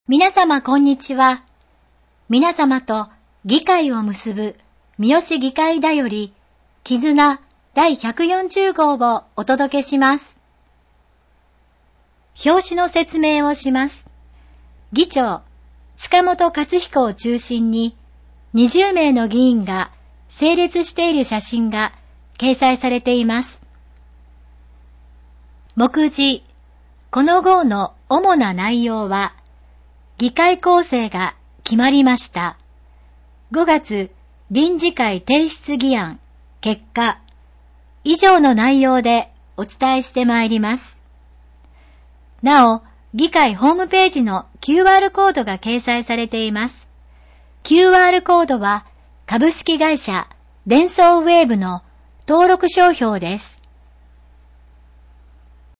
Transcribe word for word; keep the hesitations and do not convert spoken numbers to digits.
皆様こんにちは。皆様と議会を結ぶ三好議会だより絆だいひゃくよんじゅう号をお届けします。表紙の説明をします。議長、塚本勝彦を中心ににじゅうめいの議員が整列している写真が掲載されています。目次、この号の主な内容は、議会構成が決まりました。ごがつ臨時会提出議案、結果、以上の内容でお伝えしてまいります。なお、議会ホームページの キューアール コードが掲載されています。キューアール コードは株式会社デンソーウェーブの登録商標です。